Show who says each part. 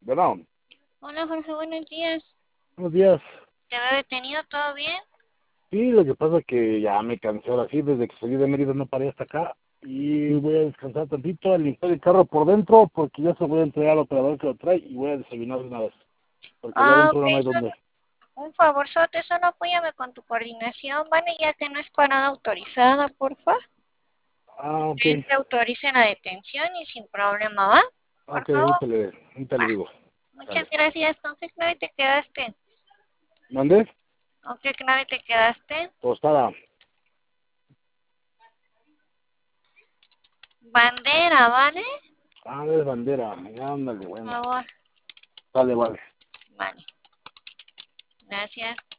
Speaker 1: Bueno,
Speaker 2: Hola Jorge, buenos días.
Speaker 1: buenos días.
Speaker 2: ¿Te veo detenido? ¿Todo bien?
Speaker 1: Sí, lo que pasa es que ya me cansé ahora sí, desde que salí de Mérida no paré hasta acá y voy a descansar tantito, a limpiar el carro por dentro porque ya se voy a entregar al operador que lo trae y voy a desayunar de una vez, porque allá
Speaker 2: Ah,
Speaker 1: adentro
Speaker 2: ok,
Speaker 1: no hay
Speaker 2: solo
Speaker 1: dónde.
Speaker 2: un favorzote, solo apóyame con tu coordinación, ¿vale? Ya que no es parada autorizada, porfa.
Speaker 1: Ah, ok,
Speaker 2: Ustedes te autoricen la detención y sin problema, ¿va? Por
Speaker 1: ok,
Speaker 2: favor,
Speaker 1: ahorita le
Speaker 2: va.
Speaker 1: digo.
Speaker 2: Muchas
Speaker 1: Dale.
Speaker 2: gracias. ¿Con qué clave te quedaste?
Speaker 1: ¿Mandé?
Speaker 2: ¿Con qué clave te quedaste?
Speaker 1: Tostada.
Speaker 2: Bandera, ¿vale?
Speaker 1: Ah, es bandera. Ándale,
Speaker 2: Por
Speaker 1: bueno.
Speaker 2: favor.
Speaker 1: Dale, vale.
Speaker 2: Vale. Gracias.